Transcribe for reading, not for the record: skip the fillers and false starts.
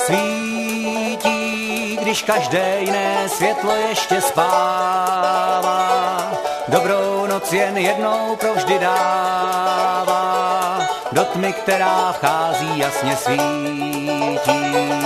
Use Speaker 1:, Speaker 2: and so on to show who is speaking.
Speaker 1: Svítí, když každé jiné světlo ještě spává. Dobrou noc jen jednou provždy dává. Do tmy, která vchází, jasně svítí.